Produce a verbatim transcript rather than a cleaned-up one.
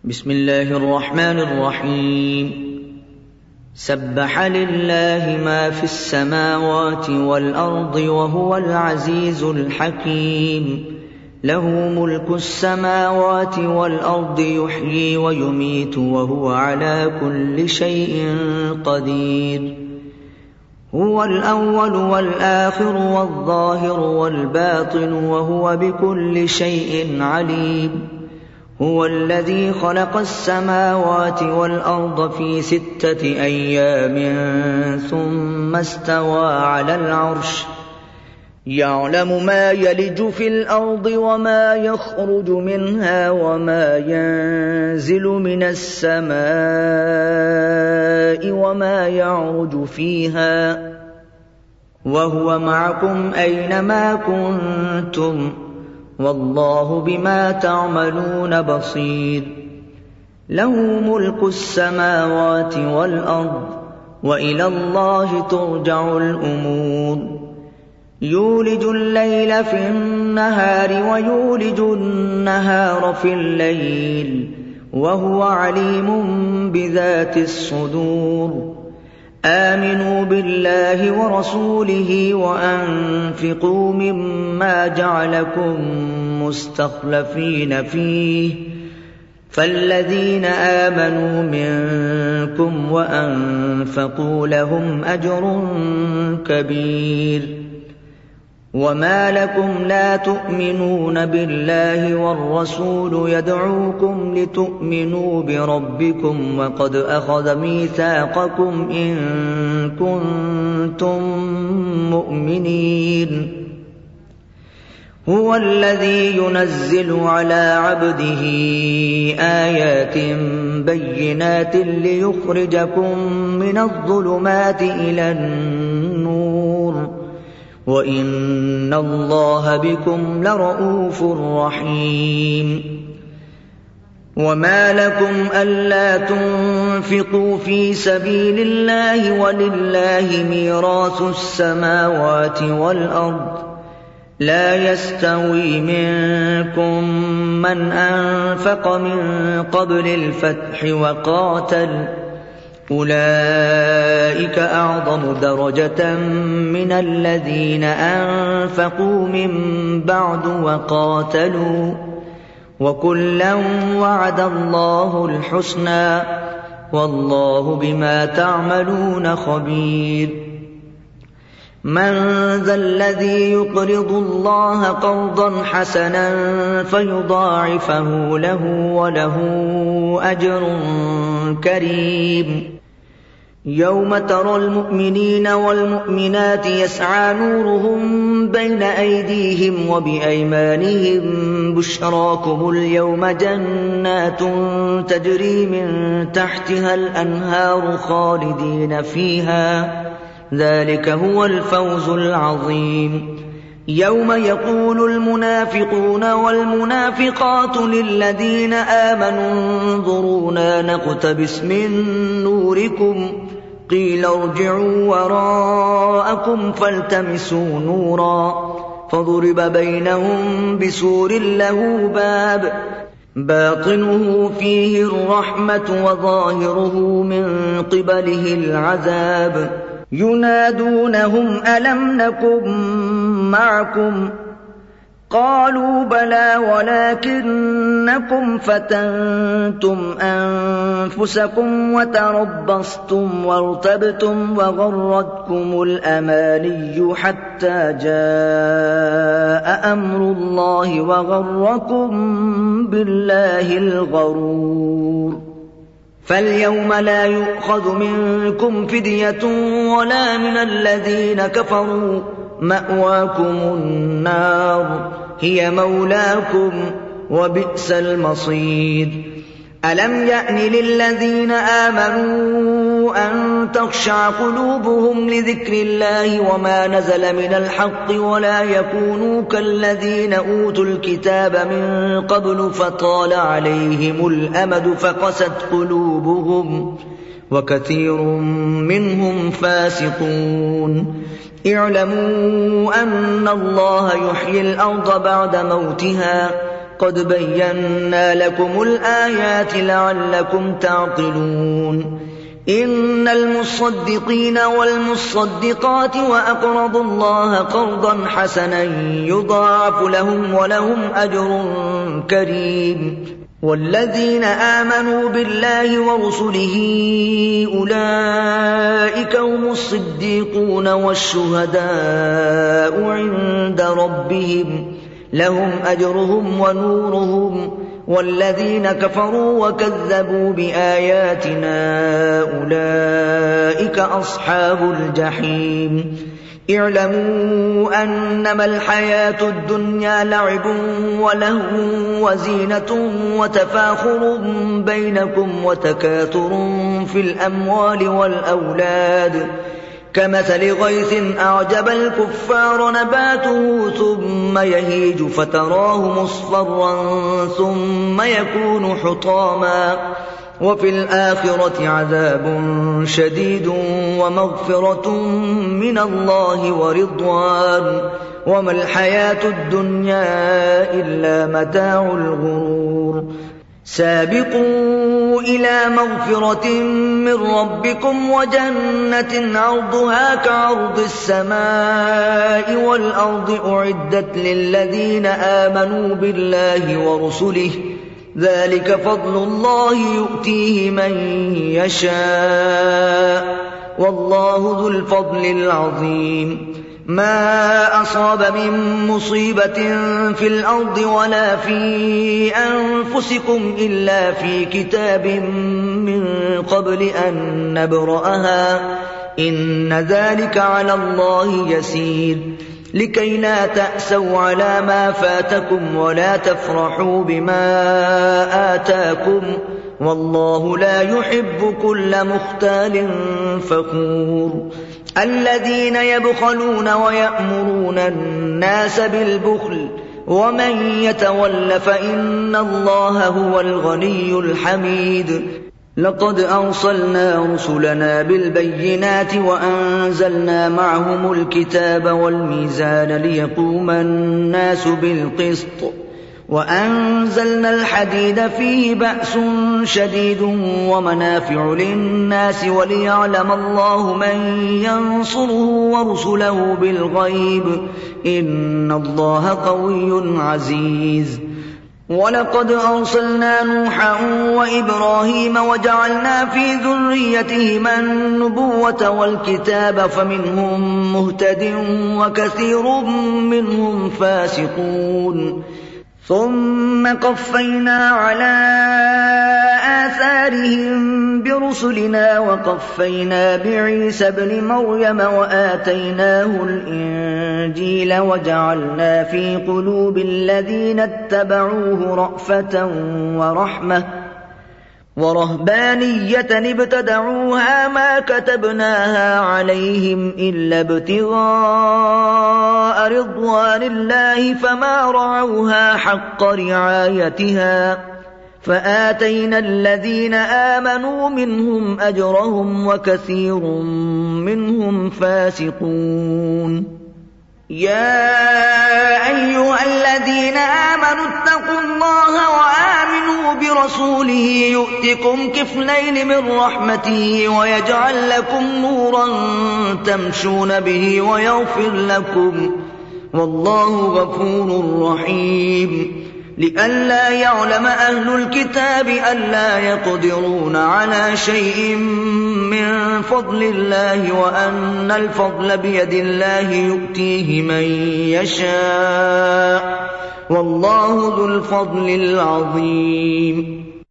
بسم الله الرحمن الرحيم سبح لله ما في السماوات والأرض وهو العزيز الحكيم له ملك السماوات والأرض يحيي ويميت وهو على كل شيء قدير هو الأول والآخر والظاهر والباطن وهو بكل شيء عليم هو الذي خلق السماوات والأرض في ستة أيام ثم استوى على العرش يعلم ما يلج في الأرض وما يخرج منها وما ينزل من السماء وما يعرج فيها وهو معكم أينما كنتم والله بما تعملون بصير له ملك السماوات والأرض وإلى الله ترجع الأمور يولج الليل في النهار ويولج النهار في الليل وهو عليم بذات الصدور آمنوا بالله ورسوله وأنفقوا مما جعلكم مستخلفين فيه فالذين آمنوا منكم وأنفقوا لهم أجر كبير وما لكم لا تؤمنون بالله والرسول يدعوكم لتؤمنوا بربكم وقد أخذ ميثاقكم إن كنتم مؤمنين هو الذي ينزل على عبده آيات بينات ليخرجكم من الظلمات إلى النور وإن الله بكم لرءوف رحيم وما لكم ألا تنفقوا في سبيل الله ولله ميراث السماوات والأرض لا يستوي منكم من أنفق من قبل الفتح وقاتل أولئك أعظم درجة من الذين أنفقوا من بعد وقاتلوا وكلا وعد الله الحسنى والله بما تعملون خبير من ذا الذي يقرض الله قرضا حسنا فيضاعفه له وله أجر كريم يوم ترى المؤمنين والمؤمنات يسعى نورهم بين أيديهم وبأيمانهم بشراكم اليوم جنات تجري من تحتها الأنهار خالدين فيها ذلك هو الفوز العظيم يوم يقول المنافقون والمنافقات للذين آمنوا انظرونا نقتبس من نوركم قيل ارجعوا وراءكم فالتمسوا نورا فضرب بينهم بسور له باب باطنه فيه الرحمة وظاهره من قبله العذاب ينادونهم ألم نكن معكم قالوا بلى ولكنكم فتنتم أنفسكم وتربصتم وارتبتم وغرتكم الأماني حتى جاء أمر الله وغركم بالله الغرور فاليوم لا يؤخذ منكم فدية ولا من الذين كفروا مأواكم النار هي مولاكم وبئس المصير ألم يأن للذين آمنوا أن تخشع قلوبهم لذكر الله وما نزل من الحق ولا يكونوا كالذين أوتوا الكتاب من قبل فطال عليهم الأمد فقست قلوبهم وكثير منهم فاسقون اعلموا أن الله يحيي الأرض بعد موتها قد بينا لكم الآيات لعلكم تعقلون إن المصدقين والمصدقات وأقرضوا الله قرضا حسنا يضاعف لهم ولهم أجر كريم والذين آمنوا بالله ورسله أولئك هم الصديقون والشهداء عند ربهم لهم أجرهم ونورهم والذين كفروا وكذبوا بآياتنا أولئك أصحاب الجحيم اعلموا أنما الحياة الدنيا لعب ولهو وزينة وتفاخر بينكم وتكاثر في الأموال والأولاد كمثل غيث أعجب الكفار نباته ثم يهيج فتراه مصفرا ثم يكون حطاما وفي الآخرة عذاب شديد ومغفرة من الله ورضوان وما الحياة الدنيا إلا متاع الغرور سابقوا إلى مغفرة من ربكم وجنة عرضها كعرض السماء والأرض أعدت للذين آمنوا بالله ورسله ذلك فضل الله يؤتيه من يشاء والله ذو الفضل العظيم ما أصاب من مصيبة في الأرض ولا في أنفسكم إلا في كتاب من قبل أن نبرأها إن ذلك على الله يسير لكي لا تأسوا على ما فاتكم ولا تفرحوا بما آتاكم والله لا يحب كل مختال فخور الذين يبخلون ويأمرون الناس بالبخل ومن يتول فإن الله هو الغني الحميد لقد أرسلنا رسلنا بالبينات وأنزلنا معهم الكتاب والميزان ليقوم الناس بالقسط وأنزلنا الحديد فيه بأس شديد ومنافع للناس وليعلم الله من ينصره ورسله بالغيب إن الله قوي عزيز ولقد أرسلنا نوحا وإبراهيم وجعلنا في ذريتهما النبوة والكتاب فمنهم مهتد وكثير منهم فاسقون ثم قفينا على آثارهم برسلنا وقفينا بعيسى ابن مريم وآتيناه الإنجيل وجعلنا في قلوب الذين اتبعوه رأفة ورحمة ورهبانية ابتدعوها ما كتبناها عليهم إلا ابتغاء رضوان الله فما رعوها حق رعايتها فآتينا الذين آمنوا منهم أجرهم وكثير منهم فاسقون يا أيها الذين آمنوا اتقوا الله وآمنوا برسوله يؤتكم كفلين من رحمته ويجعل لكم نورا تمشون به ويغفر لكم والله غفور رحيم لئلا يعلم أهل الكتاب ألا يقدرون على شيء من فضل الله وأن الفضل بيد الله يؤتيه من يشاء والله ذو الفضل العظيم